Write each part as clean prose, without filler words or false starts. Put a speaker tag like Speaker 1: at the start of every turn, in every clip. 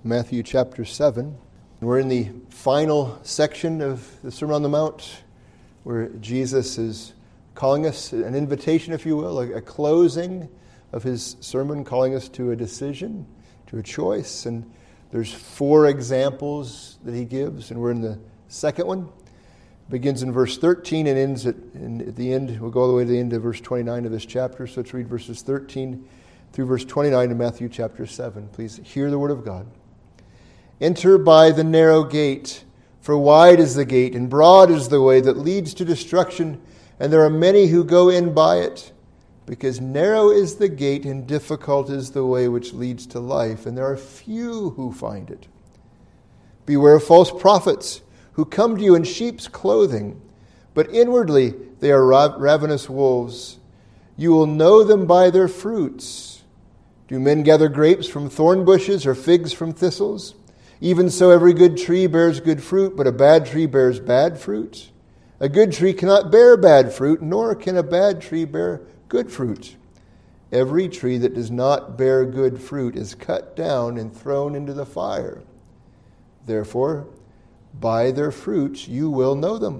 Speaker 1: Matthew chapter 7. We're in the final section of the Sermon on the Mount, where Jesus is calling us, an invitation, if you will, a closing of his sermon, calling us to a decision, to a choice. And there's 4 examples that he gives, and we're in the second one. It begins in verse 13 and ends at the end. We'll go all the way to the end of verse 29 of this chapter. So let's read verses 13 through verse 29 of Matthew chapter 7. Please hear the word of God. Enter by the narrow gate, for wide is the gate and broad is the way that leads to destruction, and there are many who go in by it. Because narrow is the gate and difficult is the way which leads to life, and there are few who find it. Beware of false prophets who come to you in sheep's clothing, but inwardly they are ravenous wolves. You will know them by their fruits. Do men gather grapes from thorn bushes or figs from thistles? Even so, every good tree bears good fruit, but a bad tree bears bad fruit. A good tree cannot bear bad fruit, nor can a bad tree bear good fruit. Every tree that does not bear good fruit is cut down and thrown into the fire. Therefore, by their fruits you will know them.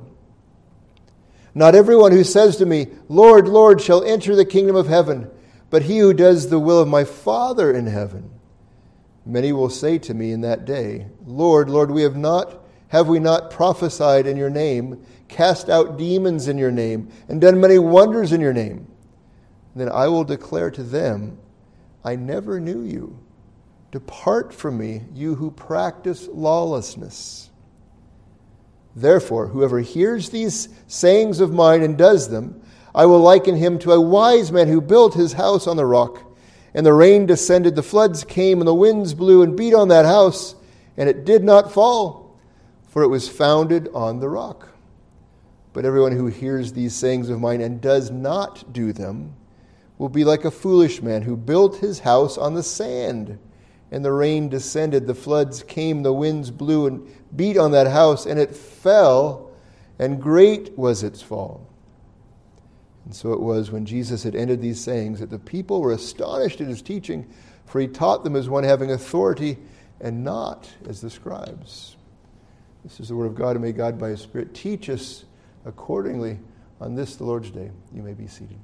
Speaker 1: Not everyone who says to me, Lord, Lord, shall enter the kingdom of heaven, but he who does the will of my Father in heaven. Many will say to me in that day, Lord, Lord, have we not prophesied in your name, cast out demons in your name, and done many wonders in your name? Then I will declare to them, I never knew you. Depart from me, you who practice lawlessness. Therefore, whoever hears these sayings of mine and does them, I will liken him to a wise man who built his house on the rock. And the rain descended, the floods came, and the winds blew and beat on that house, and it did not fall, for it was founded on the rock. But everyone who hears these sayings of mine and does not do them will be like a foolish man who built his house on the sand. And the rain descended, the floods came, the winds blew and beat on that house, and it fell, and great was its fall. And so it was when Jesus had ended these sayings that the people were astonished at his teaching, for he taught them as one having authority and not as the scribes. This is the word of God, and may God by his Spirit teach us accordingly on this, the Lord's day. You may be seated.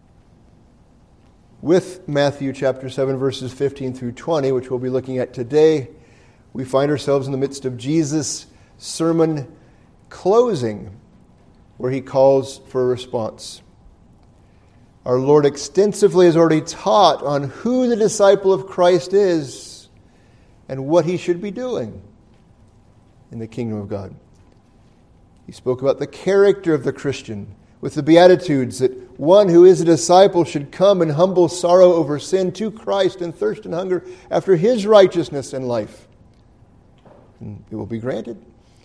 Speaker 1: With Matthew chapter 7, verses 15 through 20, which we'll be looking at today, we find ourselves in the midst of Jesus' sermon closing, where he calls for a response. Our Lord extensively has already taught on who the disciple of Christ is and what he should be doing in the kingdom of God. He spoke about the character of the Christian with the Beatitudes, that one who is a disciple should come in humble sorrow over sin to Christ and thirst and hunger after his righteousness and life. And it will be granted.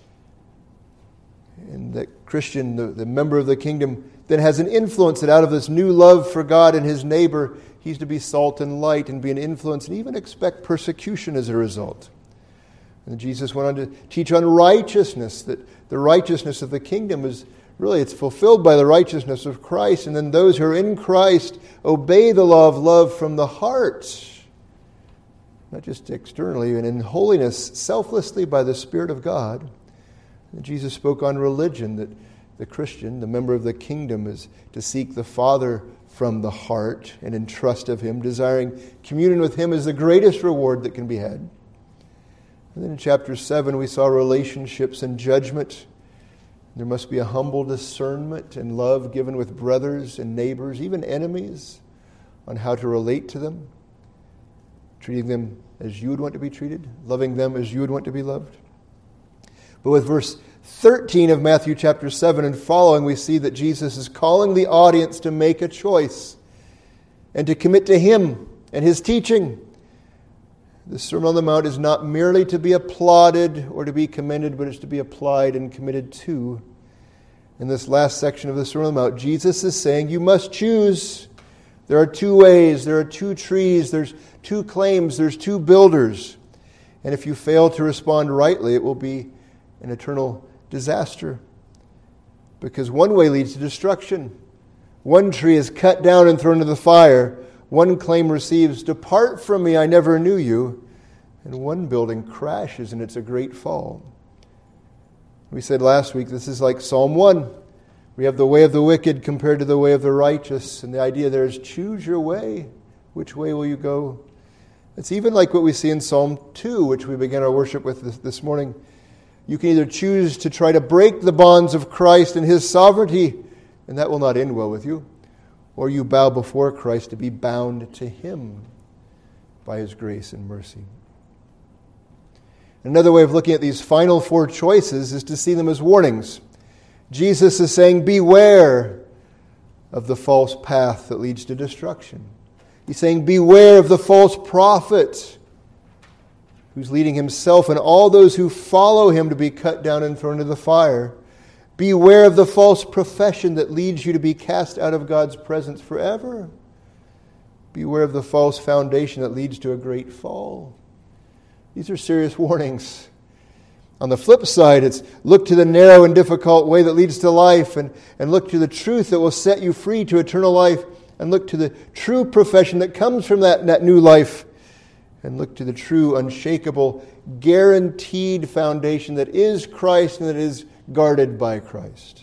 Speaker 1: And that Christian, the member of the kingdom, then has an influence that out of this new love for God and his neighbor, he's to be salt and light and be an influence and even expect persecution as a result. And Jesus went on to teach on righteousness, that the righteousness of the kingdom is really, it's fulfilled by the righteousness of Christ. And then those who are in Christ obey the law of love from the heart, not just externally, and in holiness, selflessly by the Spirit of God. And Jesus spoke on religion, that the Christian, the member of the kingdom, is to seek the Father from the heart and in trust of him, desiring communion with him is the greatest reward that can be had. And then in chapter 7, we saw relationships and judgment. There must be a humble discernment and love given with brothers and neighbors, even enemies, on how to relate to them, treating them as you would want to be treated, loving them as you would want to be loved. But with verse 13 of Matthew chapter 7 and following, we see that Jesus is calling the audience to make a choice and to commit to him and his teaching. The Sermon on the Mount is not merely to be applauded or to be commended, but it's to be applied and committed to. In this last section of the Sermon on the Mount, Jesus is saying you must choose. There are 2 ways, there are 2 trees, there's 2 claims, there's 2 builders. And if you fail to respond rightly, it will be an eternal disaster. Because one way leads to destruction. One tree is cut down and thrown into the fire. One claim receives, "Depart from me, I never knew you." and one building crashes, and it's a great fall. We said last week this is like Psalm 1. We have the way of the wicked compared to the way of the righteous, and the idea there is choose your way. Which way will you go? It's even like what we see in Psalm 2, which we began our worship with this morning. You can either choose to try to break the bonds of Christ and His sovereignty, and that will not end well with you, or you bow before Christ to be bound to Him by His grace and mercy. Another way of looking at these final four choices is to see them as warnings. Jesus is saying, beware of the false path that leads to destruction. He's saying, beware of the false prophet who's leading himself and all those who follow him to be cut down and thrown into the fire. Beware of the false profession that leads you to be cast out of God's presence forever. Beware of the false foundation that leads to a great fall. These are serious warnings. On the flip side, it's look to the narrow and difficult way that leads to life, and look to the truth that will set you free to eternal life, and look to the true profession that comes from that new life, and look to the true, unshakable, guaranteed foundation that is Christ and that is guarded by Christ.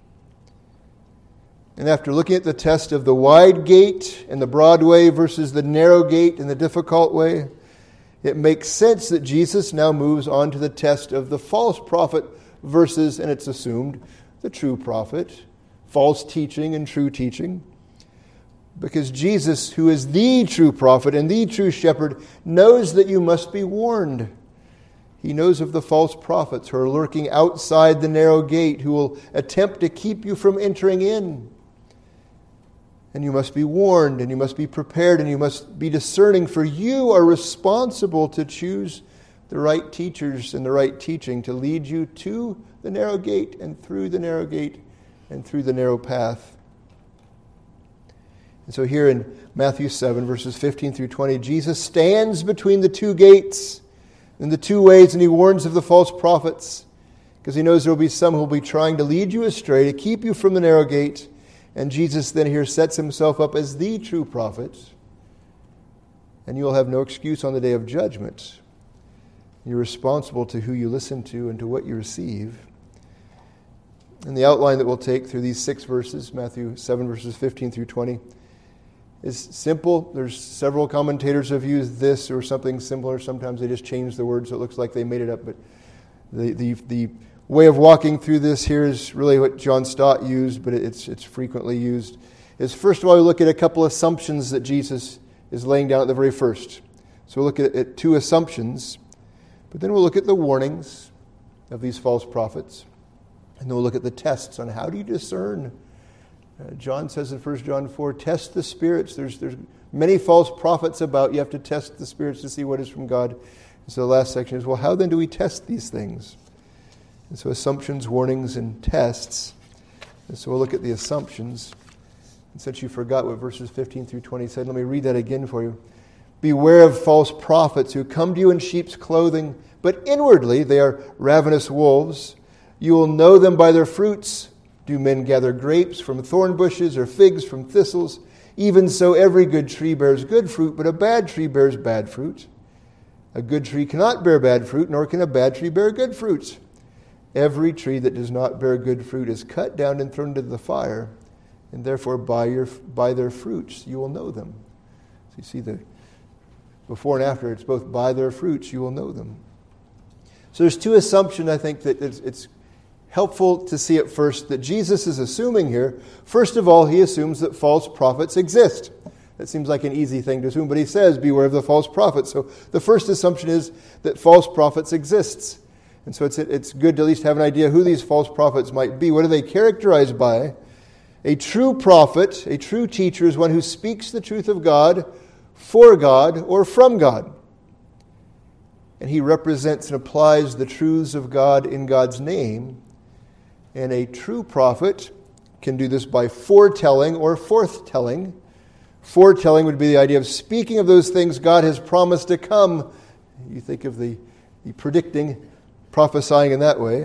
Speaker 1: And after looking at the test of the wide gate and the broad way versus the narrow gate and the difficult way, it makes sense that Jesus now moves on to the test of the false prophet versus, and it's assumed, the true prophet, false teaching and true teaching. Because Jesus, who is the true prophet and the true shepherd, knows that you must be warned. He knows of the false prophets who are lurking outside the narrow gate, who will attempt to keep you from entering in. And you must be warned, and you must be prepared, and you must be discerning, for you are responsible to choose the right teachers and the right teaching to lead you to the narrow gate and through the narrow gate and through the narrow path. And so here in Matthew 7, verses 15 through 20, Jesus stands between the two gates and the two ways, and he warns of the false prophets, because he knows there will be some who will be trying to lead you astray, to keep you from the narrow gate. And Jesus then here sets himself up as the true prophet, and you will have no excuse on the day of judgment. You're responsible to who you listen to and to what you receive. And the outline that we'll take through these 6 verses, Matthew 7, verses 15 through 20, is simple. There's several commentators have used this or something similar. Sometimes they just change the words so it looks like they made it up. But the way of walking through this here is really what John Stott used, but it's frequently used, is first of all we look at a couple assumptions that Jesus is laying down at the very first. So we'll look at 2 assumptions, but then we'll look at the warnings of these false prophets, and then we'll look at the tests on how do you discern. John says in 1 John 4, test the spirits. There's many false prophets about. You have to test the spirits to see what is from God. And so the last section is, well, how then do we test these things? And so assumptions, warnings, and tests. And so we'll look at the assumptions. And since you forgot what verses 15 through 20 said, let me read that again for you. Beware of false prophets who come to you in sheep's clothing, but inwardly they are ravenous wolves. You will know them by their fruits. Do men gather grapes from thorn bushes or figs from thistles? Even so, every good tree bears good fruit, but a bad tree bears bad fruit. A good tree cannot bear bad fruit, nor can a bad tree bear good fruit. Every tree that does not bear good fruit is cut down and thrown into the fire, and therefore by their fruits you will know them. So you see the before and after, it's both by their fruits you will know them. So there's 2 assumptions, I think, that it's helpful to see at first that Jesus is assuming here. First of all, he assumes that false prophets exist. That seems like an easy thing to assume, but he says, beware of the false prophets. So the first assumption is that false prophets exist. And so it's good to at least have an idea who these false prophets might be. What are they characterized by? A true prophet, a true teacher, is one who speaks the truth of God for God or from God. And he represents and applies the truths of God in God's name. And a true prophet can do this by foretelling or forthtelling. Foretelling would be the idea of speaking of those things God has promised to come. You think of the predicting, prophesying in that way.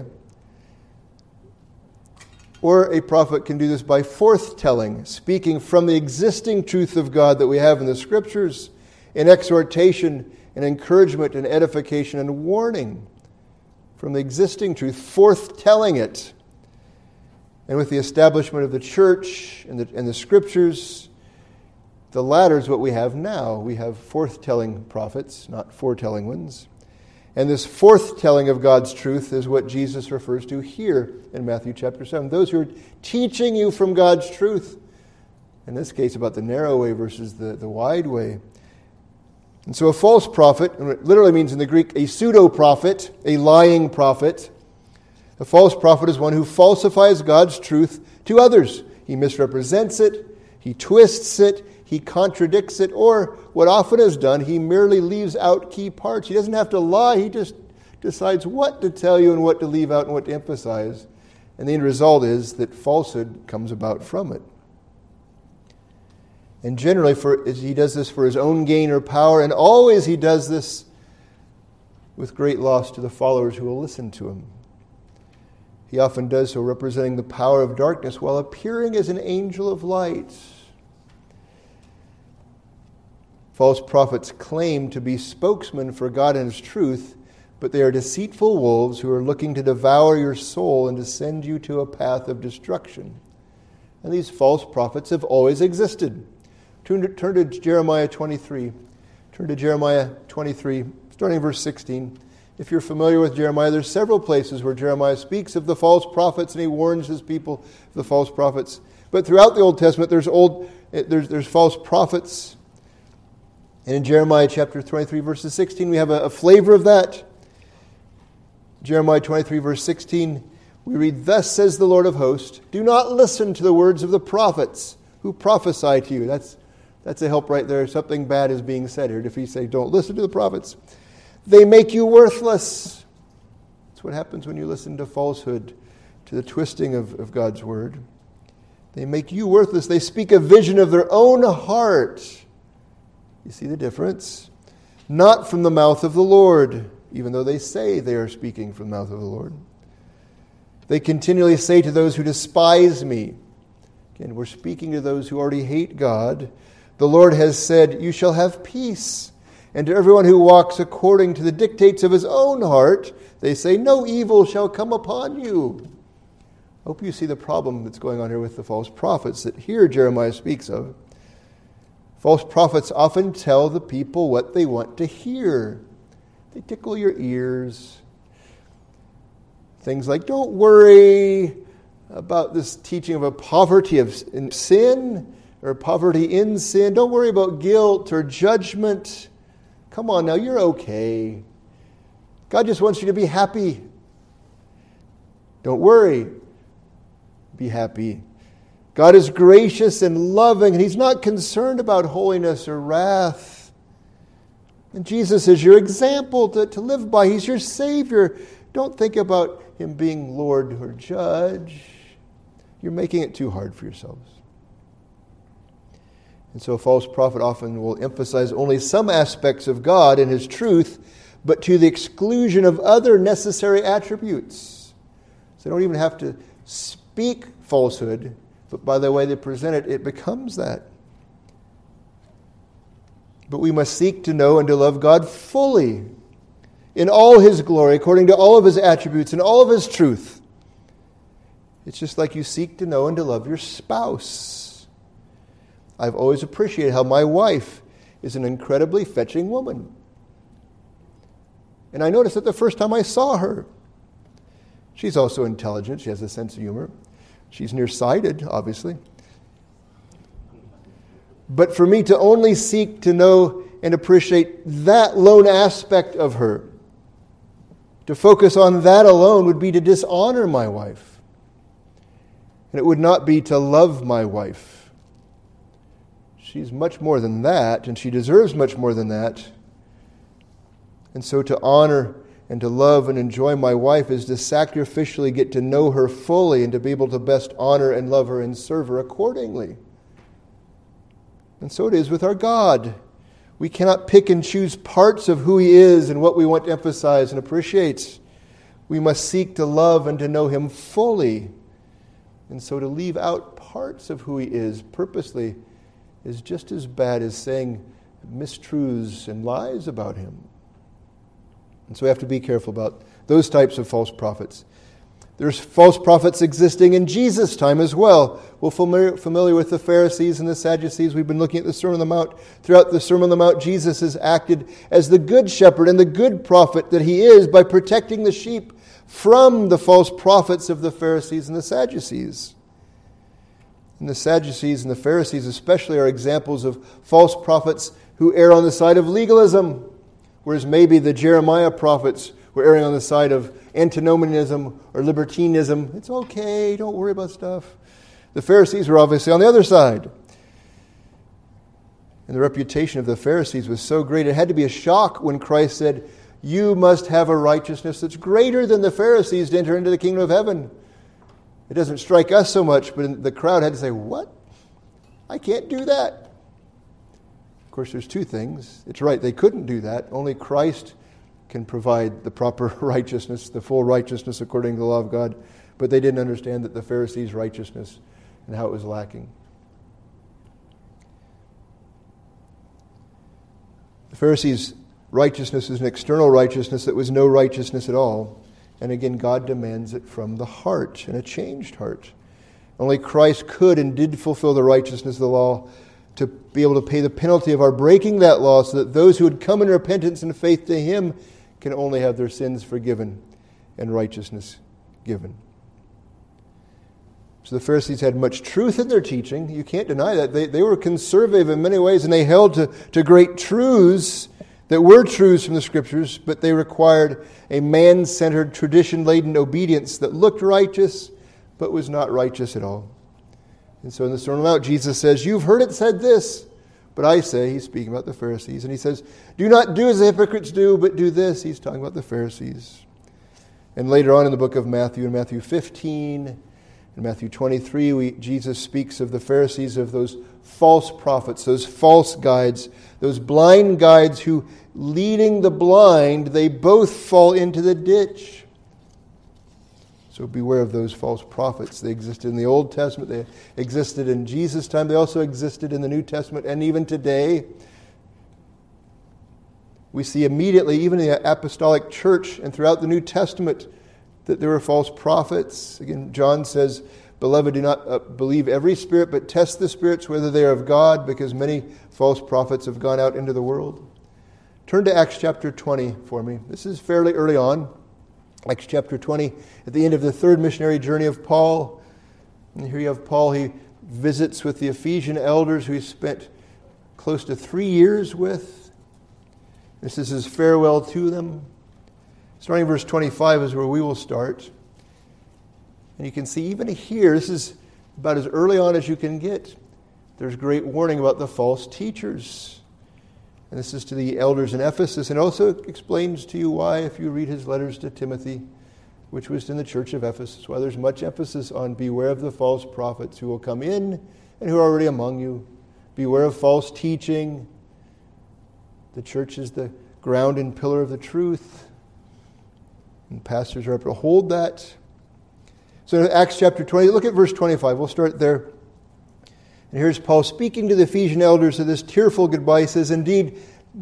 Speaker 1: Or a prophet can do this by forthtelling, speaking from the existing truth of God that we have in the Scriptures, in exhortation and encouragement and edification and warning from the existing truth, forth-telling it. And with the establishment of the church and the scriptures, the latter is what we have now. We have forth-telling prophets, not foretelling ones. And this forth-telling of God's truth is what Jesus refers to here in Matthew chapter 7. Those who are teaching you from God's truth. In this case, about the narrow way versus the wide way. And so a false prophet, and it literally means in the Greek a pseudo-prophet, a lying prophet. A false prophet is one who falsifies God's truth to others. He misrepresents it, he twists it, he contradicts it, or what often is done, he merely leaves out key parts. He doesn't have to lie, he just decides what to tell you and what to leave out and what to emphasize. And the end result is that falsehood comes about from it. And generally, he does this for his own gain or power, and always he does this with great loss to the followers who will listen to him. He often does so representing the power of darkness while appearing as an angel of light. False prophets claim to be spokesmen for God and His truth, but they are deceitful wolves who are looking to devour your soul and to send you to a path of destruction. And these false prophets have always existed. Turn to Jeremiah 23. Turn to Jeremiah 23, starting in verse 16. If you're familiar with Jeremiah, there's several places where Jeremiah speaks of the false prophets and he warns his people of the false prophets. But throughout the Old Testament, there's false prophets. And in Jeremiah chapter 23, verses 16, we have a flavor of that. Jeremiah 23, verse 16, we read, "Thus says the Lord of hosts, do not listen to the words of the prophets who prophesy to you." That's a help right there. Something bad is being said here. If he say, don't listen to the prophets. They make you worthless. That's what happens when you listen to falsehood, to the twisting of God's word. They make you worthless. They speak a vision of their own heart. You see the difference? Not from the mouth of the Lord, even though they say they are speaking from the mouth of the Lord. They continually say to those who despise me. Again, we're speaking to those who already hate God. The Lord has said, you shall have peace. And to everyone who walks according to the dictates of his own heart, they say, no evil shall come upon you. I hope you see the problem that's going on here with the false prophets that here Jeremiah speaks of. False prophets often tell the people what they want to hear. They tickle your ears. Things like, don't worry about this teaching of a poverty in sin or poverty in sin. Don't worry about guilt or judgment. Come on now, you're okay. God just wants you to be happy. Don't worry. Be happy. God is gracious and loving, and He's not concerned about holiness or wrath. And Jesus is your example to live by. He's your Savior. Don't think about Him being Lord or Judge. You're making it too hard for yourselves. And so a false prophet often will emphasize only some aspects of God and His truth, but to the exclusion of other necessary attributes. So they don't even have to speak falsehood, but by the way they present it, it becomes that. But we must seek to know and to love God fully, in all His glory, according to all of His attributes and all of His truth. It's just like you seek to know and to love your spouse. I've always appreciated how my wife is an incredibly fetching woman. And I noticed that the first time I saw her. She's also intelligent. She has a sense of humor. She's nearsighted, obviously. But for me to only seek to know and appreciate that lone aspect of her, to focus on that alone would be to dishonor my wife. And it would not be to love my wife. She's much more than that, and she deserves much more than that. And so to honor and to love and enjoy my wife is to sacrificially get to know her fully and to be able to best honor and love her and serve her accordingly. And so it is with our God. We cannot pick and choose parts of who He is and what we want to emphasize and appreciate. We must seek to love and to know Him fully. And so to leave out parts of who He is purposely is just as bad as saying mistruths and lies about him. And so we have to be careful about those types of false prophets. There's false prophets existing in Jesus' time as well. We're familiar with the Pharisees and the Sadducees. We've been looking at the Sermon on the Mount. Throughout the Sermon on the Mount, Jesus has acted as the good shepherd and the good prophet that he is by protecting the sheep from the false prophets of the Pharisees and the Sadducees. And the Sadducees and the Pharisees especially are examples of false prophets who err on the side of legalism, whereas maybe the Jeremiah prophets were erring on the side of antinomianism or libertinism. It's okay, don't worry about stuff. The Pharisees were obviously on the other side. And the reputation of the Pharisees was so great, it had to be a shock when Christ said, "You must have a righteousness that's greater than the Pharisees to enter into the kingdom of heaven." It doesn't strike us so much, but the crowd had to say, "What? I can't do that." Of course, there's two things. It's right, they couldn't do that. Only Christ can provide the proper righteousness, the full righteousness according to the law of God. But they didn't understand that the Pharisees' righteousness and how it was lacking. The Pharisees' righteousness is an external righteousness that was no righteousness at all. And again, God demands it from the heart, and a changed heart. Only Christ could and did fulfill the righteousness of the law to be able to pay the penalty of our breaking that law, so that those who would come in repentance and faith to Him can only have their sins forgiven and righteousness given. So the Pharisees had much truth in their teaching. You can't deny that. They were conservative in many ways, and they held to great truths that were truths from the Scriptures, but they required a man-centered, tradition-laden obedience that looked righteous, but was not righteous at all. And so in the Sermon on the Mount, Jesus says, "You've heard it said this, but I say," he's speaking about the Pharisees, and he says, "Do not do as the hypocrites do, but do this." He's talking about the Pharisees. And later on in the book of Matthew, in Matthew 15, in Matthew 23, Jesus speaks of the Pharisees, of those false prophets, those false guides, those blind guides who, leading the blind, they both fall into the ditch. So beware of those false prophets. They existed in the Old Testament. They existed in Jesus' time. They also existed in the New Testament. And even today, we see immediately, even in the apostolic church and throughout the New Testament, that there were false prophets. Again, John says, "Beloved, do not believe every spirit, but test the spirits whether they are of God, because many false prophets have gone out into the world." Turn to Acts chapter 20 for me. This is fairly early on. Acts chapter 20, at the end of the third missionary journey of Paul. And here you have Paul. He visits with the Ephesian elders who he spent close to 3 years with. This is his farewell to them. Starting in verse 25 is where we will start. And you can see even here, this is about as early on as you can get. There's great warning about the false teachers. And this is to the elders in Ephesus, and also explains to you why, if you read his letters to Timothy, which was in the church of Ephesus, why there's much emphasis on beware of the false prophets who will come in and who are already among you. Beware of false teaching. The church is the ground and pillar of the truth. And pastors are to hold that. So in Acts chapter 20, look at verse 25. We'll start there. And here's Paul speaking to the Ephesian elders of this tearful goodbye. He says, "Indeed,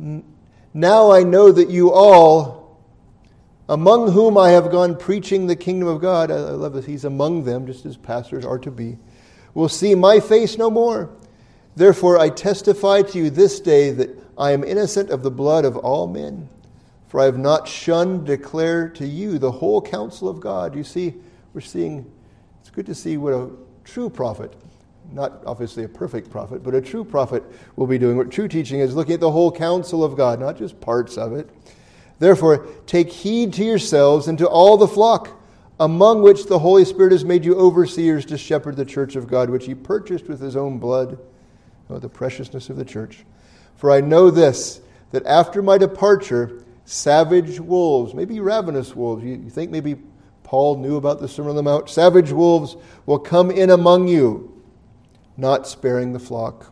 Speaker 1: now I know that you all, among whom I have gone preaching the kingdom of God," I love this, he's among them, just as pastors are to be, "will see my face no more. Therefore I testify to you this day that I am innocent of the blood of all men. For I have not shunned to declare to you the whole counsel of God." You see, we're seeing, it's good to see what a true prophet, not obviously a perfect prophet, but a true prophet will be doing. What true teaching is, looking at the whole counsel of God, not just parts of it. "Therefore, take heed to yourselves and to all the flock, among which the Holy Spirit has made you overseers to shepherd the church of God, which He purchased with His own blood." Oh, the preciousness of the church. "For I know this, that after my departure, savage wolves," maybe ravenous wolves, you think maybe Paul knew about the Sermon on the Mount, "savage wolves will come in among you, not sparing the flock.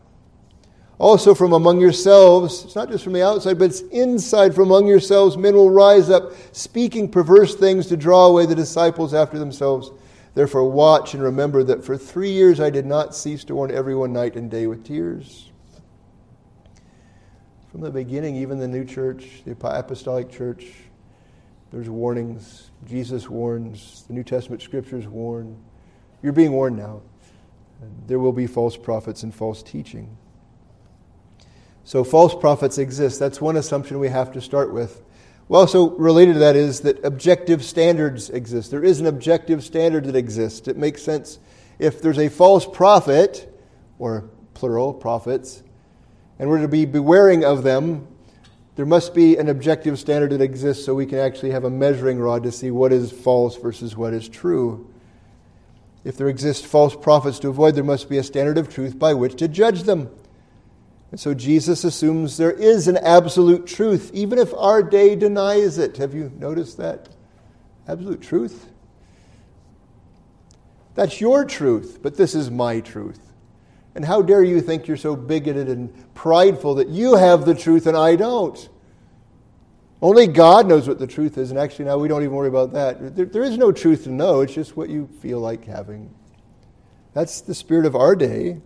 Speaker 1: Also from among yourselves," it's not just from the outside, but it's inside, "from among yourselves men will rise up, speaking perverse things to draw away the disciples after themselves. Therefore watch and remember that for 3 years I did not cease to warn everyone night and day with tears." From the beginning, even the new church, the apostolic church, there's warnings. Jesus warns. The New Testament scriptures warn. You're being warned now. There will be false prophets and false teaching. So false prophets exist. That's one assumption we have to start with. Well, also related to that is that objective standards exist. There is an objective standard that exists. It makes sense. If there's a false prophet, or plural, prophets, and we're to be bewaring of them, there must be an objective standard that exists so we can actually have a measuring rod to see what is false versus what is true. If there exist false prophets to avoid, there must be a standard of truth by which to judge them. And so Jesus assumes there is an absolute truth, even if our day denies it. Have you noticed that? Absolute truth. That's your truth, but this is my truth. And how dare you think you're so bigoted and prideful that you have the truth and I don't? Only God knows what the truth is, and actually now we don't even worry about that. There is no truth to know, it's just what you feel like having. That's the spirit of our day.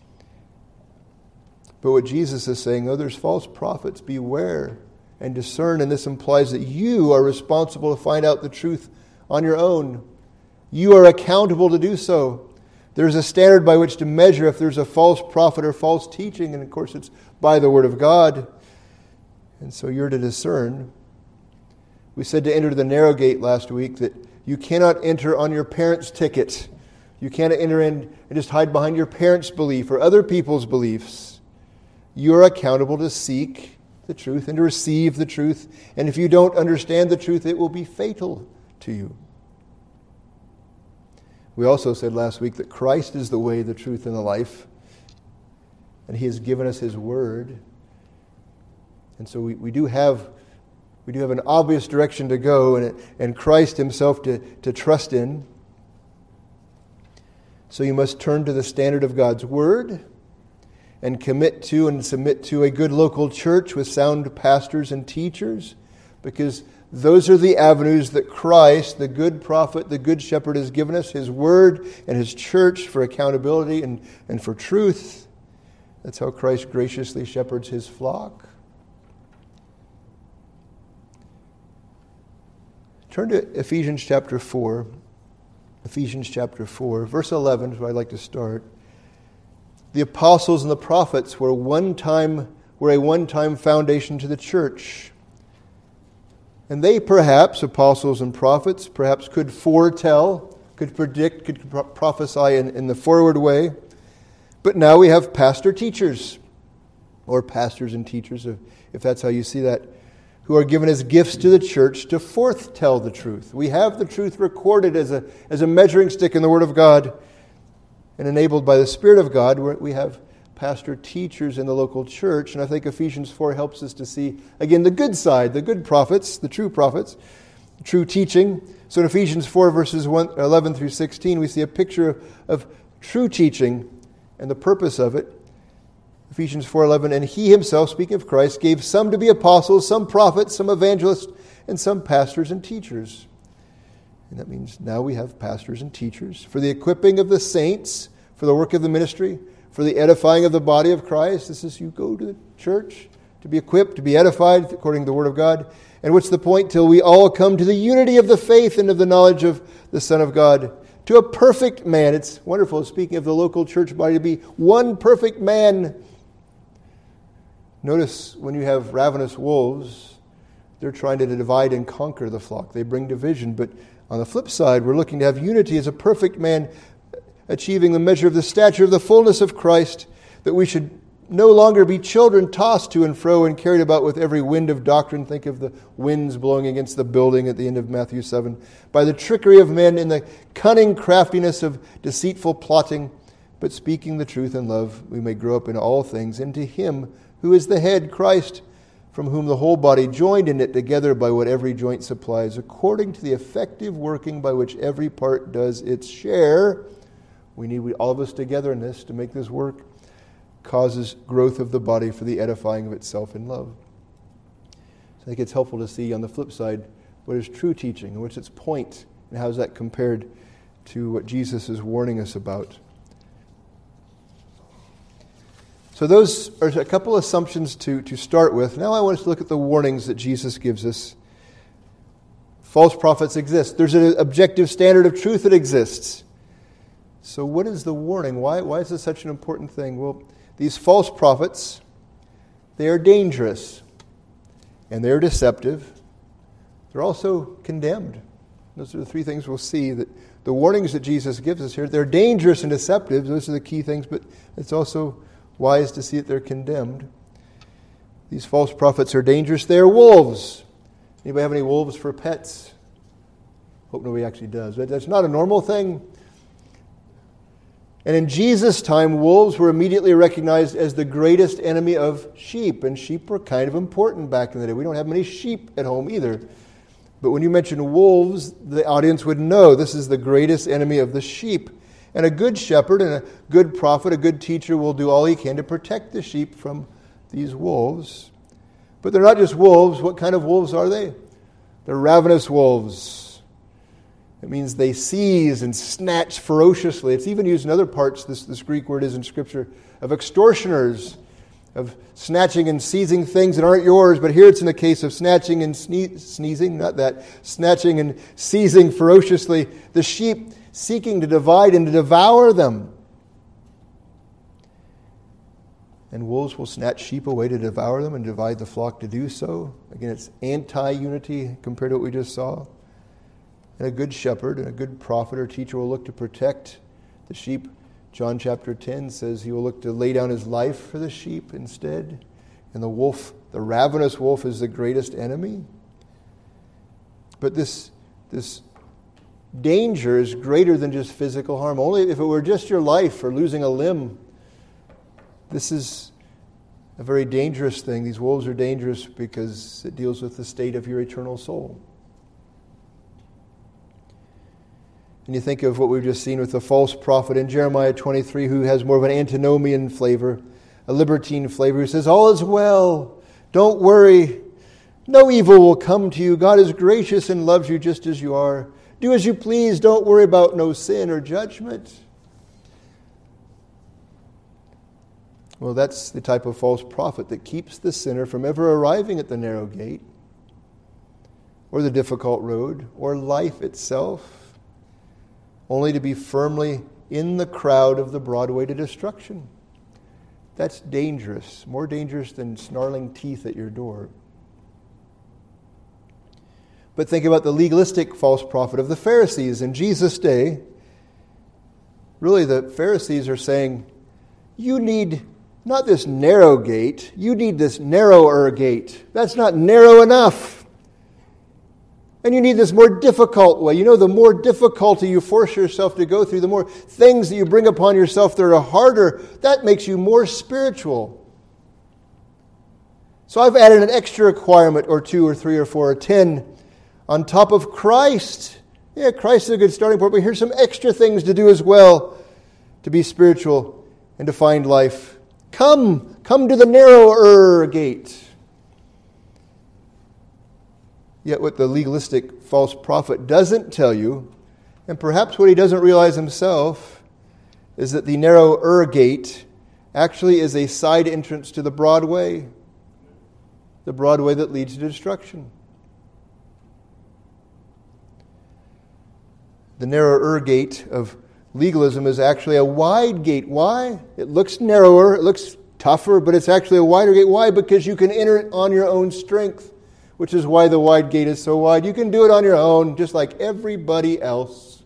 Speaker 1: But what Jesus is saying, oh, there's false prophets, beware and discern, and this implies that you are responsible to find out the truth on your own. You are accountable to do so. There's a standard by which to measure if there's a false prophet or false teaching, and of course it's by the Word of God. And so you're to discern. We said to enter the narrow gate last week that you cannot enter on your parents' ticket. You can't enter in and just hide behind your parents' belief or other people's beliefs. You're accountable to seek the truth and to receive the truth. And if you don't understand the truth, it will be fatal to you. We also said last week that Christ is the way, the truth, and the life. And He has given us His Word. And so we do have an obvious direction to go, and Christ Himself to trust in. So you must turn to the standard of God's Word and commit to and submit to a good local church with sound pastors and teachers, because those are the avenues that Christ, the good prophet, the good shepherd, has given us, His Word and His church for accountability and for truth. That's how Christ graciously shepherds His flock. Turn to Ephesians chapter 4. Ephesians chapter 4, verse 11 is where I'd like to start. The apostles and the prophets were a one-time foundation to the church. And they perhaps, apostles and prophets, perhaps could foretell, could predict, could prophesy in the forward way. But now we have pastor-teachers, or pastors and teachers, if that's how you see that, who are given as gifts to the church to foretell the truth. We have the truth recorded as a measuring stick in the Word of God, and enabled by the Spirit of God. We have pastor-teachers in the local church, and I think Ephesians 4 helps us to see, again, the good side, the good prophets, the true prophets, true teaching. So in Ephesians 4, verses 11 through 16, we see a picture of true teaching and the purpose of it. Ephesians 4:11, and He Himself, speaking of Christ, gave some to be apostles, some prophets, some evangelists, and some pastors and teachers. And that means now we have pastors and teachers for the equipping of the saints, for the work of the ministry, for the edifying of the body of Christ. This is, you go to the church to be equipped, to be edified according to the Word of God. And what's the point? Till we all come to the unity of the faith and of the knowledge of the Son of God, to a perfect man. It's wonderful, speaking of the local church body, to be one perfect man. Notice when you have ravenous wolves, they're trying to divide and conquer the flock. They bring division. But on the flip side, we're looking to have unity as a perfect man, achieving the measure of the stature of the fullness of Christ, that we should no longer be children tossed to and fro and carried about with every wind of doctrine. Think of the winds blowing against the building at the end of Matthew 7. By the trickery of men in the cunning craftiness of deceitful plotting, but speaking the truth in love, we may grow up in all things into Him who is the head, Christ, from whom the whole body, joined in it together by what every joint supplies, according to the effective working by which every part does its share. We need all of us together in this to make this work, causes growth of the body for the edifying of itself in love. So I think it's helpful to see on the flip side what is true teaching and what's its point, and how is that compared to what Jesus is warning us about. So those are a couple assumptions to start with. Now I want us to look at the warnings that Jesus gives us. False prophets exist. There's an objective standard of truth that exists. So what is the warning? Why is this such an important thing? Well, these false prophets, they are dangerous, and they're deceptive. They're also condemned. Those are the three things we'll see, that the warnings that Jesus gives us here, they're dangerous and deceptive. Those are the key things, but it's also wise to see that they're condemned. These false prophets are dangerous. They're wolves. Anybody have any wolves for pets? Hope nobody actually does. But that's not a normal thing. And in Jesus' time, wolves were immediately recognized as the greatest enemy of sheep. And sheep were kind of important back in the day. We don't have many sheep at home either. But when you mention wolves, the audience would know this is the greatest enemy of the sheep. And a good shepherd and a good prophet, a good teacher will do all he can to protect the sheep from these wolves. But they're not just wolves. What kind of wolves are they? They're ravenous wolves. It means they seize and snatch ferociously. It's even used in other parts, this Greek word is in Scripture, of extortioners, of snatching and seizing things that aren't yours. But here it's in the case of snatching and sneezing, not that, snatching and seizing ferociously the sheep, seeking to divide and to devour them. And wolves will snatch sheep away to devour them and divide the flock to do so. Again, it's anti-unity compared to what we just saw. And a good shepherd and a good prophet or teacher will look to protect the sheep. John chapter 10 says he will look to lay down his life for the sheep instead. And the wolf, the ravenous wolf, is the greatest enemy. But this danger is greater than just physical harm. Only if it were just your life or losing a limb. This is a very dangerous thing. These wolves are dangerous because it deals with the state of your eternal soul. And you think of what we've just seen with the false prophet in Jeremiah 23, who has more of an antinomian flavor, a libertine flavor, who says, all is well, don't worry, no evil will come to you. God is gracious and loves you just as you are. Do as you please, don't worry about no sin or judgment. Well, that's the type of false prophet that keeps the sinner from ever arriving at the narrow gate, or the difficult road, or life itself, only to be firmly in the crowd of the broad way to destruction. That's dangerous, more dangerous than snarling teeth at your door. But think about the legalistic false prophet of the Pharisees in Jesus' day. Really, the Pharisees are saying, you need not this narrow gate, you need this narrower gate. That's not narrow enough. And you need this more difficult way. You know, the more difficulty you force yourself to go through, the more things that you bring upon yourself that are harder, that makes you more spiritual. So I've added an extra requirement or 2 or 3 or 4 or 10 on top of Christ. Yeah, Christ is a good starting point, but here's some extra things to do as well to be spiritual and to find life. Come to the narrower gate. Yet what the legalistic false prophet doesn't tell you, and perhaps what he doesn't realize himself, is that the narrower gate actually is a side entrance to the broad way that leads to destruction. The narrower gate of legalism is actually a wide gate. Why? It looks narrower, it looks tougher, but it's actually a wider gate. Why? Because you can enter it on your own strength, which is why the wide gate is so wide. You can do it on your own, just like everybody else.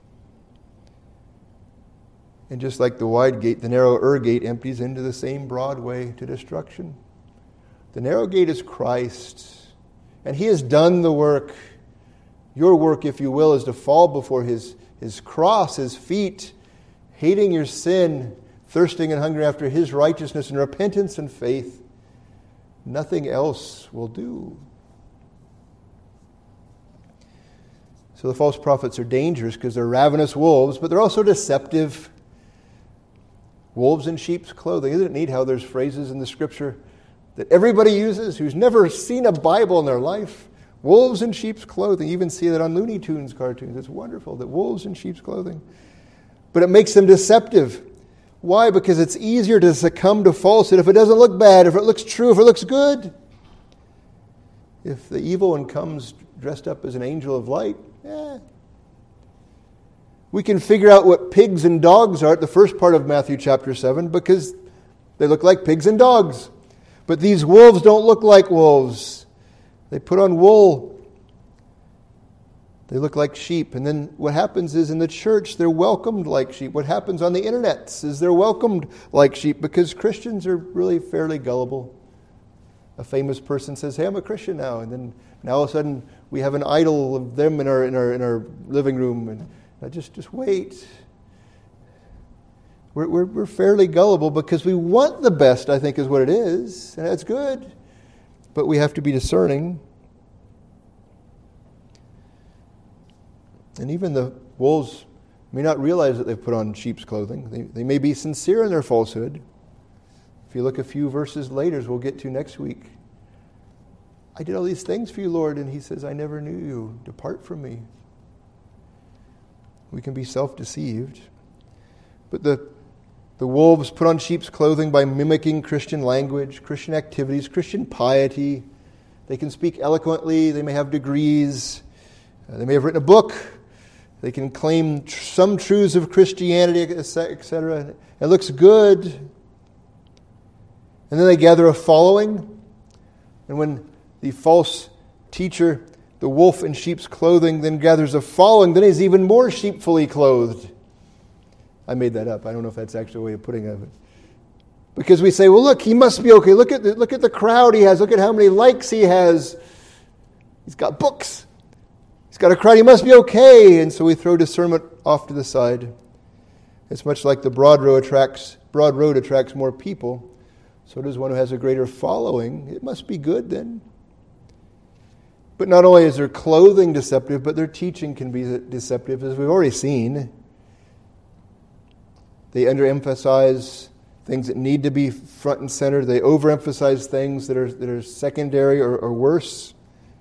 Speaker 1: And just like the wide gate, the narrower gate empties into the same broad way to destruction. The narrow gate is Christ, and He has done the work. Your work, if you will, is to fall before His cross, His feet, hating your sin, thirsting and hungering after His righteousness and repentance and faith. Nothing else will do. So the false prophets are dangerous because they're ravenous wolves, but they're also deceptive. Wolves in sheep's clothing. Isn't it neat how there's phrases in the Scripture that everybody uses who's never seen a Bible in their life? Wolves in sheep's clothing. You even see that on Looney Tunes cartoons. It's wonderful that wolves in sheep's clothing. But it makes them deceptive. Why? Because it's easier to succumb to falsehood if it doesn't look bad, if it looks true, if it looks good. If the evil one comes dressed up as an angel of light, we can figure out what pigs and dogs are at the first part of Matthew chapter 7 because they look like pigs and dogs. But these wolves don't look like wolves. They put on wool. They look like sheep. And then what happens is in the church, they're welcomed like sheep. What happens on the internet is they're welcomed like sheep because Christians are really fairly gullible. A famous person says, hey, I'm a Christian now. And then now all of a sudden we have an idol of them in our living room. And just wait. We're fairly gullible because we want the best, I think is what it is. And that's good. But we have to be discerning. And even the wolves may not realize that they've put on sheep's clothing. They may be sincere in their falsehood. If you look a few verses later, as we'll get to next week, I did all these things for you, Lord. And he says, I never knew you. Depart from me. We can be self-deceived. But the wolves put on sheep's clothing by mimicking Christian language, Christian activities, Christian piety. They can speak eloquently. They may have degrees. They may have written a book. They can claim some truths of Christianity, etc. It looks good. And then they gather a following. And when the false teacher, the wolf in sheep's clothing, then gathers a following, then he's even more sheepfully clothed. I made that up. I don't know if that's actually a way of putting it. Because we say, well, look, he must be okay. Look at the crowd he has. Look at how many likes he has. He's got books. He's got a crowd. He must be okay. And so we throw discernment off to the side. It's much like the broad road attracts more people. So does one who has a greater following. It must be good then. But not only is their clothing deceptive, but their teaching can be deceptive, as we've already seen. They underemphasize things that need to be front and center. They overemphasize things that are secondary or worse.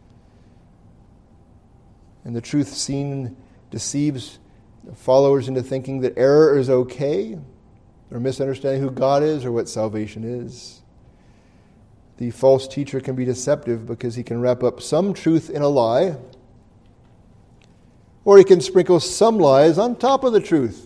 Speaker 1: And the truth seen deceives followers into thinking that error is okay, or misunderstanding who God is or what salvation is. The false teacher can be deceptive because he can wrap up some truth in a lie, or he can sprinkle some lies on top of the truth.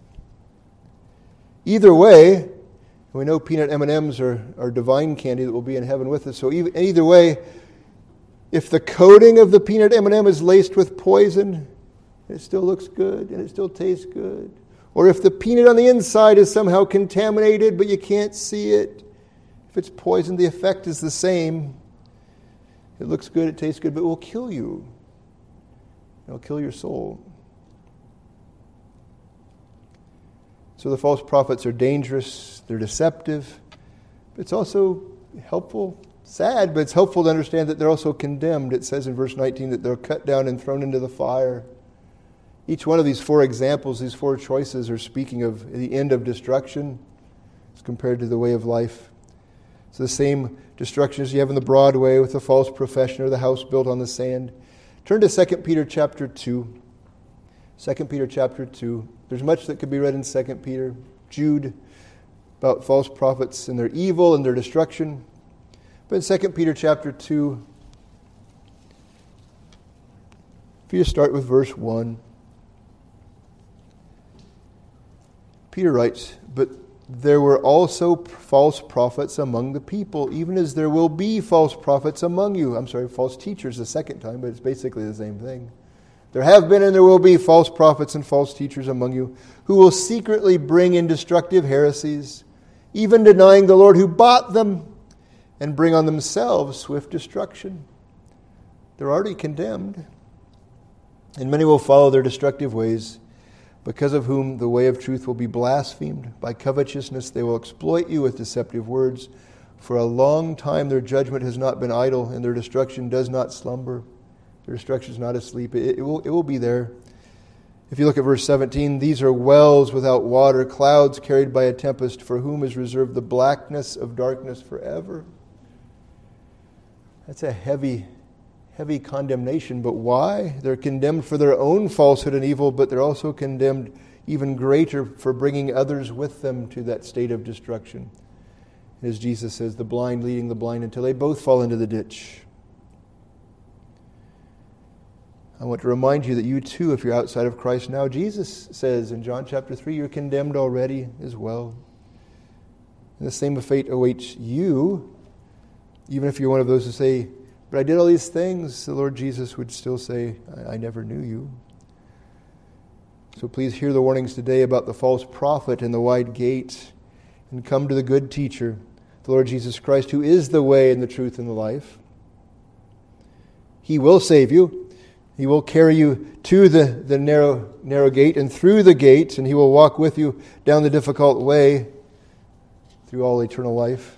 Speaker 1: Either way, we know peanut M&Ms are divine candy that will be in heaven with us. So either way, if the coating of the peanut M&M is laced with poison, it still looks good and it still tastes good. Or if the peanut on the inside is somehow contaminated but you can't see it, if it's poisoned, the effect is the same. It looks good, it tastes good, but it will kill you. It'll kill your soul. So the false prophets are dangerous, they're deceptive, but it's also helpful, sad, but it's helpful to understand that they're also condemned. It says in verse 19 that they're cut down and thrown into the fire. Each one of these four examples, these four choices, are speaking of the end of destruction as compared to the way of life. It's the same destruction as you have in the broad way with the false profession or the house built on the sand. Turn to 2 Peter chapter 2. 2 Peter chapter 2. There's much that could be read in 2 Peter, Jude, about false prophets and their evil and their destruction. But in 2 Peter chapter 2, if you just start with verse 1, Peter writes, "But there were also false prophets among the people, even as there will be false prophets among you." False teachers the second time, but it's basically the same thing. "There have been and there will be false prophets and false teachers among you, who will secretly bring in destructive heresies, even denying the Lord who bought them, and bring on themselves swift destruction." They're already condemned. "And many will follow their destructive ways, because of whom the way of truth will be blasphemed. By covetousness they will exploit you with deceptive words. For a long time their judgment has not been idle, and their destruction does not slumber." Their destruction is not asleep. It will be there. If you look at verse 17, "These are wells without water, clouds carried by a tempest, for whom is reserved the blackness of darkness forever." That's a heavy condemnation. But why? They're condemned for their own falsehood and evil, but they're also condemned even greater for bringing others with them to that state of destruction. And as Jesus says, the blind leading the blind until they both fall into the ditch. I want to remind you that you too, if you're outside of Christ now, Jesus says in John chapter 3, you're condemned already as well. And the same fate awaits you, even if you're one of those who say, but I did all these things, the Lord Jesus would still say, I never knew you. So please hear the warnings today about the false prophet and the wide gate, and come to the good teacher, the Lord Jesus Christ, who is the way and the truth and the life. He will save you. He will carry you to the narrow gate and through the gate, and He will walk with you down the difficult way through all eternal life.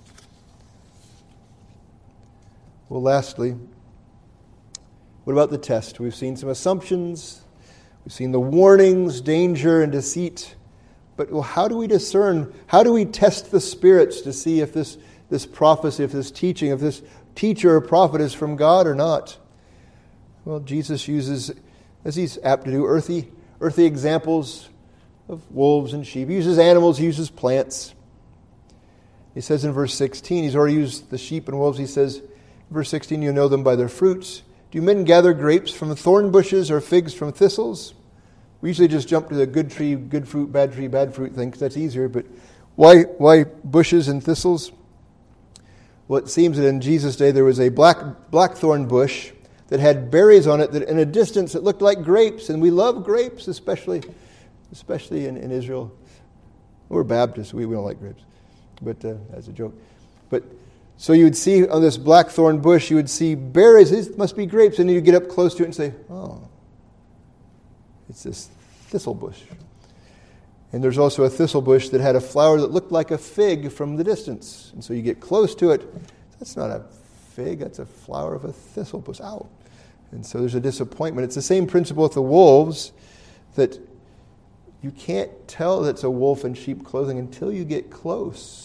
Speaker 1: Well, lastly, what about the test? We've seen some assumptions. We've seen the warnings, danger, and deceit. But how do we discern? How do we test the spirits to see if this prophecy, if this teaching, if this teacher or prophet is from God or not? Well, Jesus uses, as He's apt to do, earthy examples of wolves and sheep. He uses animals, He uses plants. He says in verse 16, He's already used the sheep and wolves. He says, verse 16, you know them by their fruits. Do men gather grapes from thorn bushes or figs from thistles? We usually just jump to the good tree, good fruit, bad fruit thing because that's easier. But why bushes and thistles? Well, it seems that in Jesus' day there was a blackthorn bush that had berries on it that in a distance it looked like grapes. And we love grapes, especially in Israel. We're Baptists, we don't like grapes. But as a joke. But so you would see on this blackthorn bush, you would see berries. These must be grapes. And then you get up close to it and say, oh, it's this thistle bush. And there's also a thistle bush that had a flower that looked like a fig from the distance. And so you get close to it. That's not a fig. That's a flower of a thistle bush. Ow. And so there's a disappointment. It's the same principle with the wolves, that you can't tell that it's a wolf in sheep clothing until you get close.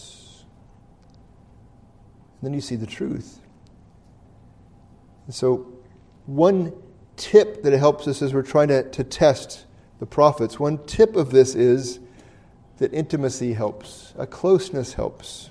Speaker 1: Then you see the truth. And so one tip that helps us as we're trying to test the prophets, one tip of this is that intimacy helps. A closeness helps.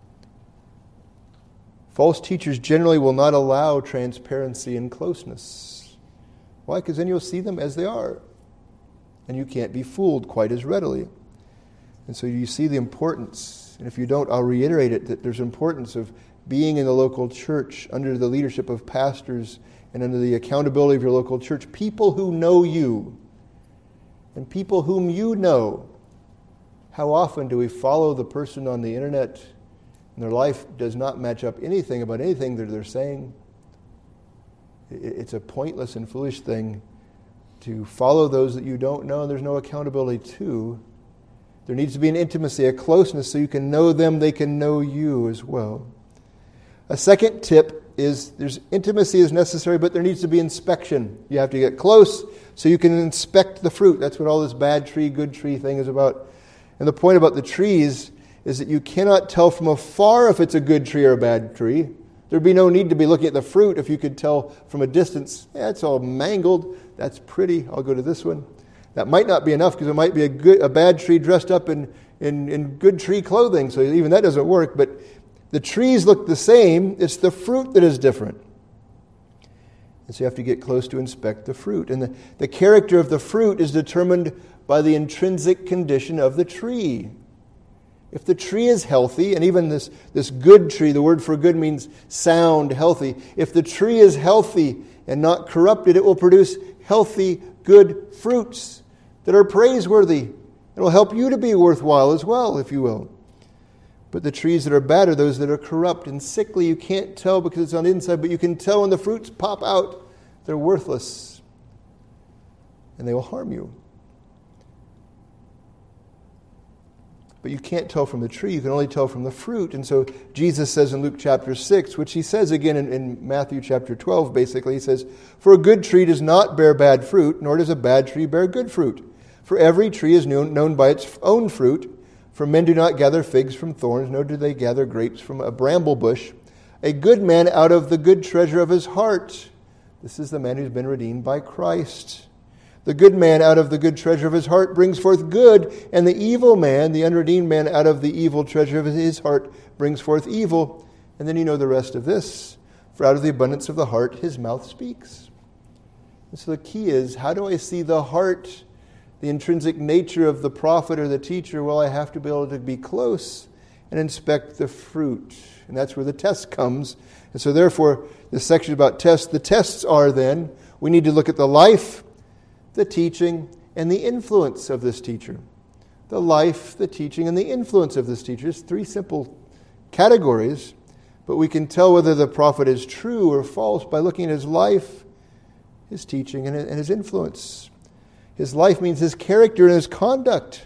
Speaker 1: False teachers generally will not allow transparency and closeness. Why? Because then you'll see them as they are. And you can't be fooled quite as readily. And so you see the importance. And if you don't, I'll reiterate it, that there's importance of being in the local church under the leadership of pastors and under the accountability of your local church. People who know you and people whom you know. How often do we follow the person on the internet and their life does not match up anything about anything that they're saying? It's a pointless and foolish thing to follow those that you don't know and there's no accountability to. There needs to be an intimacy, a closeness, so you can know them, they can know you as well. A second tip is there's intimacy is necessary, but there needs to be inspection. You have to get close so you can inspect the fruit. That's what all this bad tree, good tree thing is about. And the point about the trees is that you cannot tell from afar if it's a good tree or a bad tree. There'd be no need to be looking at the fruit if you could tell from a distance, it's all mangled, that's pretty, I'll go to this one. That might not be enough because it might be a bad tree dressed up in good tree clothing, so even that doesn't work. But the trees look the same, it's the fruit that is different. And so you have to get close to inspect the fruit. And the character of the fruit is determined by the intrinsic condition of the tree. If the tree is healthy, and even this good tree, the word for good means sound, healthy. If the tree is healthy and not corrupted, it will produce healthy, good fruits that are praiseworthy. It will help you to be worthwhile as well, if you will. But the trees that are bad are those that are corrupt and sickly. You can't tell because it's on the inside, but you can tell when the fruits pop out. They're worthless. And they will harm you. But you can't tell from the tree. You can only tell from the fruit. And so Jesus says in Luke chapter 6, which He says again in Matthew chapter 12, basically, He says, "For a good tree does not bear bad fruit, nor does a bad tree bear good fruit. For every tree is known by its own fruit. For men do not gather figs from thorns, nor do they gather grapes from a bramble bush. A good man out of the good treasure of his heart." This is the man who's been redeemed by Christ. The good man out of the good treasure of his heart brings forth good, and the evil man, the unredeemed man, out of the evil treasure of his heart brings forth evil. And then you know the rest of this. For out of the abundance of the heart, his mouth speaks. And so the key is, how do I see the heart, the intrinsic nature of the prophet or the teacher? Well, I have to be able to be close and inspect the fruit. And that's where the test comes. And so therefore, this section about tests, the tests are then, we need to look at the life, the teaching, and the influence of this teacher. The life, the teaching, and the influence of this teacher. It's three simple categories. But we can tell whether the prophet is true or false by looking at his life, his teaching, and his influence. His life means his character and his conduct.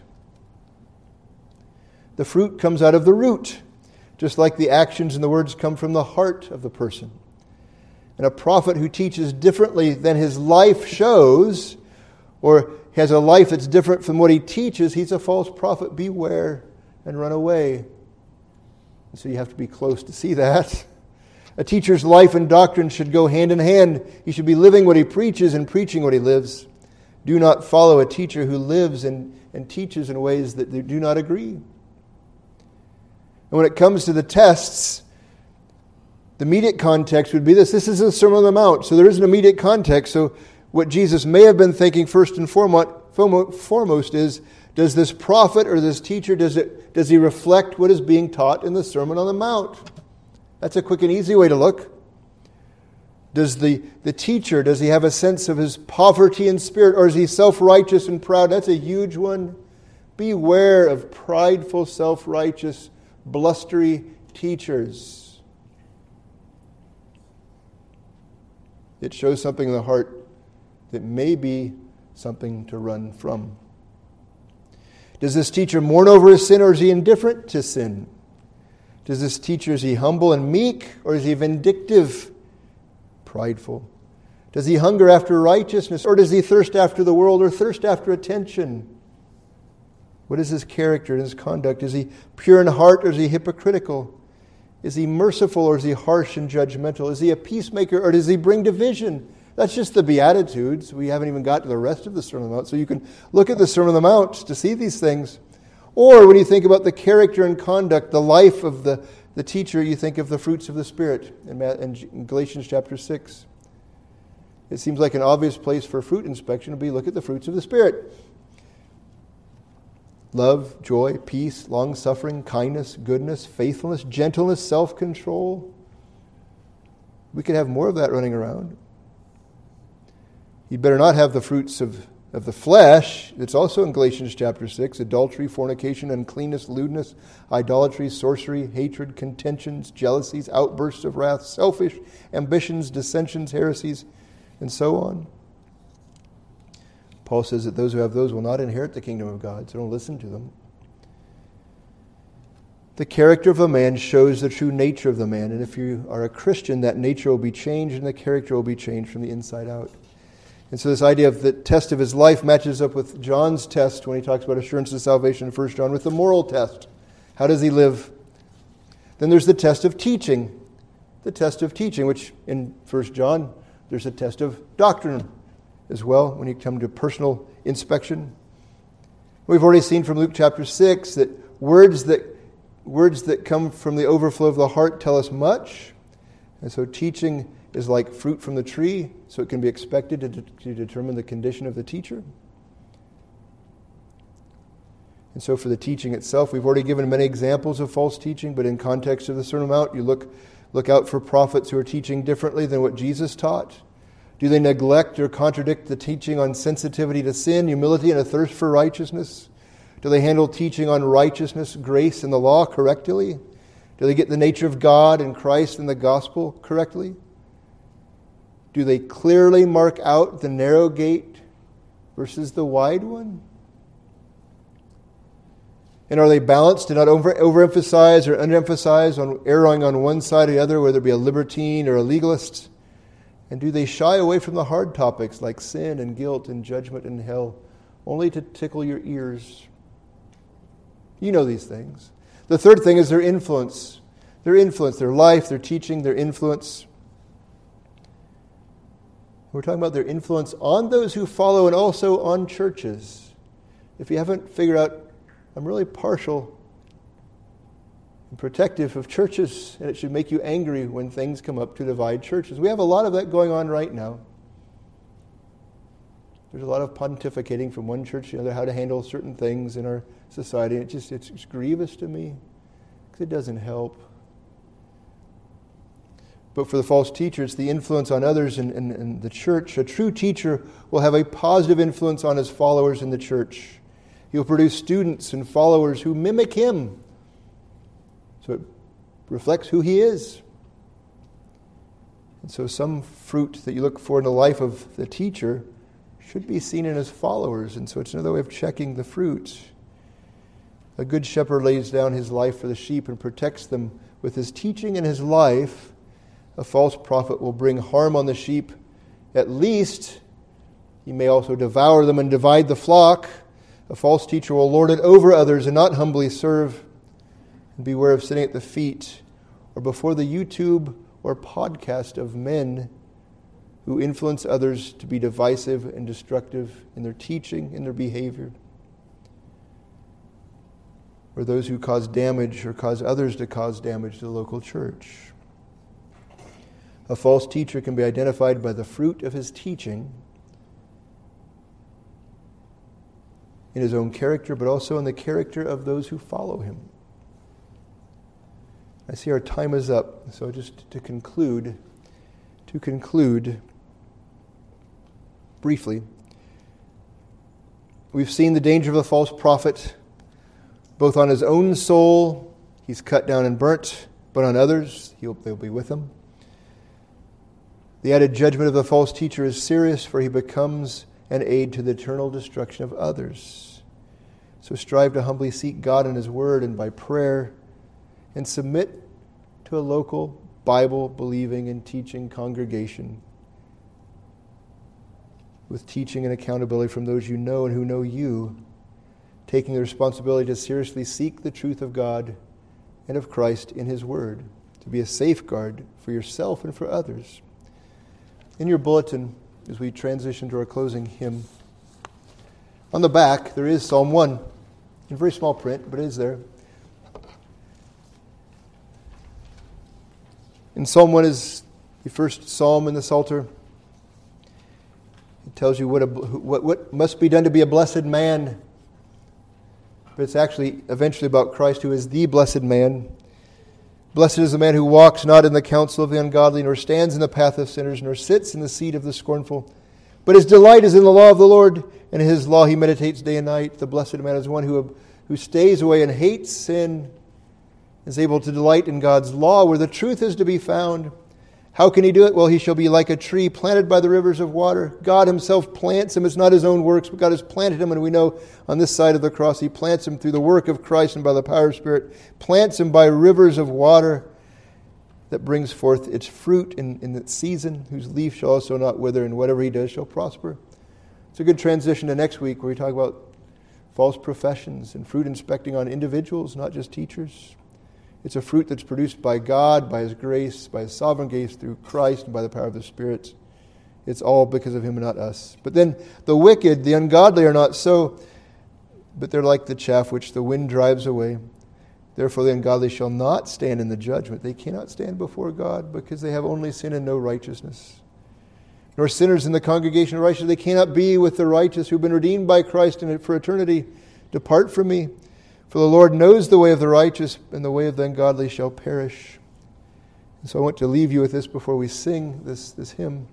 Speaker 1: The fruit comes out of the root, just like the actions and the words come from the heart of the person. And a prophet who teaches differently than his life shows, or has a life that's different from what he teaches, he's a false prophet. Beware and run away. So you have to be close to see that. A teacher's life and doctrine should go hand in hand. He should be living what he preaches and preaching what he lives. Do not follow a teacher who lives and teaches in ways that they do not agree. And when it comes to the tests, the immediate context would be this. This is the Sermon on the Mount, so there is an immediate context. So what Jesus may have been thinking first and foremost is, does this prophet or this teacher, does he reflect what is being taught in the Sermon on the Mount? That's a quick and easy way to look. Does the teacher, does he have a sense of his poverty in spirit, or is he self-righteous and proud? That's a huge one. Beware of prideful, self-righteous, blustery teachers. It shows something in the heart that may be something to run from. Does this teacher mourn over his sin, or is he indifferent to sin? Does this teacher, is he humble and meek, or is he vindictive, prideful? Does he hunger after righteousness, or does he thirst after the world, or thirst after attention? What is his character and his conduct? Is he pure in heart, or is he hypocritical? Is he merciful, or is he harsh and judgmental? Is he a peacemaker, or does he bring division? That's just the Beatitudes. We haven't even got to the rest of the Sermon on the Mount. So you can look at the Sermon on the Mount to see these things. Or when you think about the character and conduct, the life of the teacher, you think of the fruits of the Spirit in Galatians chapter 6. It seems like an obvious place for fruit inspection would be look at the fruits of the Spirit. Love, joy, peace, long-suffering, kindness, goodness, faithfulness, gentleness, self-control. We could have more of that running around. You better not have the fruits of the flesh. It's also in Galatians chapter 6. Adultery, fornication, uncleanness, lewdness, idolatry, sorcery, hatred, contentions, jealousies, outbursts of wrath, selfish ambitions, dissensions, heresies, and so on. Paul says that those who have those will not inherit the kingdom of God, so don't listen to them. The character of a man shows the true nature of the man, and if you are a Christian, that nature will be changed and the character will be changed from the inside out. And so this idea of the test of his life matches up with John's test when he talks about assurance of salvation in 1 John with the moral test. How does he live? Then there's the test of teaching. The test of teaching, which in 1 John, there's a test of doctrine as well when you come to personal inspection. We've already seen from Luke chapter 6 that words that come from the overflow of the heart tell us much. And so teaching is like fruit from the tree, so it can be expected to determine the condition of the teacher. And so for the teaching itself, we've already given many examples of false teaching, but in context of the Sermon on the Mount, you look out for prophets who are teaching differently than what Jesus taught. Do they neglect or contradict the teaching on sensitivity to sin, humility, and a thirst for righteousness? Do they handle teaching on righteousness, grace, and the law correctly? Do they get the nature of God and Christ and the gospel correctly? Do they clearly mark out the narrow gate versus the wide one? And are they balanced to not overemphasize or underemphasize on erring on one side or the other, whether it be a libertine or a legalist? And do they shy away from the hard topics like sin and guilt and judgment and hell, only to tickle your ears? You know these things. The third thing is their influence. Their influence, their life, their teaching, their influence. We're talking about their influence on those who follow and also on churches. If you haven't figured out, I'm really partial and protective of churches, and it should make you angry when things come up to divide churches. We have a lot of that going on right now. There's a lot of pontificating from one church to the other, how to handle certain things in our society. It's grievous to me because it doesn't help. But for the false teacher, it's the influence on others in the church. A true teacher will have a positive influence on his followers in the church. He will produce students and followers who mimic him. So it reflects who he is. And so some fruit that you look for in the life of the teacher should be seen in his followers. And so it's another way of checking the fruit. A good shepherd lays down his life for the sheep and protects them with his teaching and his life. A false prophet will bring harm on the sheep. At least he may also devour them and divide the flock. A false teacher will lord it over others and not humbly serve. And beware of sitting at the feet or before the YouTube or podcast of men who influence others to be divisive and destructive in their teaching, in their behavior. Or those who cause damage or cause others to cause damage to the local church. A false teacher can be identified by the fruit of his teaching in his own character, but also in the character of those who follow him. I see our time is up, so just to conclude briefly, we've seen the danger of a false prophet, both on his own soul, he's cut down and burnt, but on others, they'll be with him. The added judgment of the false teacher is serious, for he becomes an aid to the eternal destruction of others. So strive to humbly seek God in his word and by prayer, and submit to a local Bible-believing and teaching congregation with teaching and accountability from those you know and who know you, taking the responsibility to seriously seek the truth of God and of Christ in his word, to be a safeguard for yourself and for others. In your bulletin, as we transition to our closing hymn, on the back there is Psalm 1, in very small print, but it is there. And Psalm 1 is the first psalm in the Psalter. It tells you what must be done to be a blessed man. But it's actually eventually about Christ, who is the blessed man. Blessed is the man who walks not in the counsel of the ungodly, nor stands in the path of sinners, nor sits in the seat of the scornful. But his delight is in the law of the Lord, and in his law he meditates day and night. The blessed man is one who stays away and hates sin, is able to delight in God's law, where the truth is to be found. How can he do it? Well, he shall be like a tree planted by the rivers of water. God himself plants him. It's not his own works, but God has planted him. And we know on this side of the cross, he plants him through the work of Christ and by the power of Spirit. Plants him by rivers of water that brings forth its fruit in its season, whose leaf shall also not wither, and whatever he does shall prosper. It's a good transition to next week, where we talk about false professions and fruit inspecting on individuals, not just teachers. It's a fruit that's produced by God, by his grace, by his sovereign grace through Christ and by the power of the Spirit. It's all because of him and not us. But then the wicked, the ungodly are not so, but they're like the chaff which the wind drives away. Therefore the ungodly shall not stand in the judgment. They cannot stand before God because they have only sin and no righteousness. Nor sinners in the congregation of righteous. They cannot be with the righteous who have been redeemed by Christ and for eternity. Depart from me. For the Lord knows the way of the righteous, and the way of the ungodly shall perish. And so I want to leave you with this before we sing this hymn,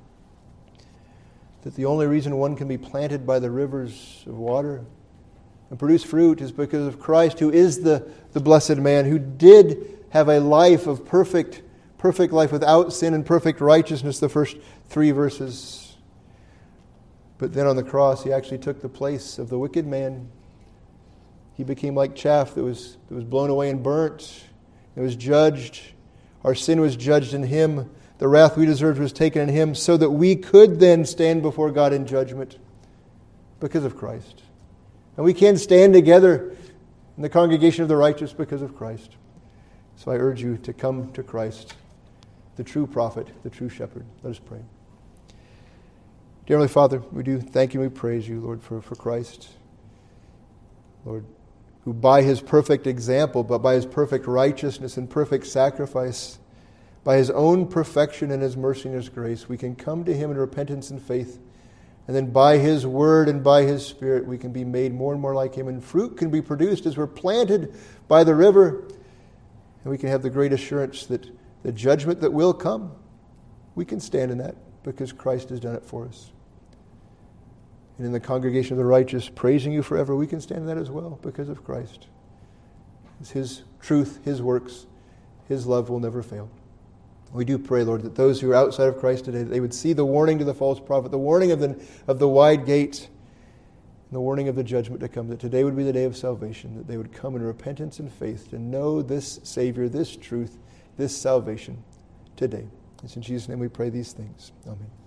Speaker 1: that the only reason one can be planted by the rivers of water and produce fruit is because of Christ, who is the blessed man, who did have a life of perfect life without sin and perfect righteousness, the first 3 verses. But then on the cross, he actually took the place of the wicked man. He became like chaff that was blown away and burnt. It was judged. Our sin was judged in him. The wrath we deserved was taken in him, so that we could then stand before God in judgment because of Christ. And we can stand together in the congregation of the righteous because of Christ. So I urge you to come to Christ, the true prophet, the true shepherd. Let us pray. Dear Heavenly Father, we do thank you and we praise you, Lord, for Christ. Lord, who by his perfect example, but by his perfect righteousness and perfect sacrifice, by his own perfection and his mercy and his grace, we can come to him in repentance and faith. And then by his word and by his Spirit, we can be made more and more like him. And fruit can be produced as we're planted by the river. And we can have the great assurance that the judgment that will come, we can stand in that because Christ has done it for us. And in the congregation of the righteous, praising you forever, we can stand in that as well because of Christ. It's his truth, his works, his love will never fail. We do pray, Lord, that those who are outside of Christ today, that they would see the warning to the false prophet, the warning of the wide gate, and the warning of the judgment to come, that today would be the day of salvation, that they would come in repentance and faith to know this Savior, this truth, this salvation today. It's in Jesus' name we pray these things. Amen.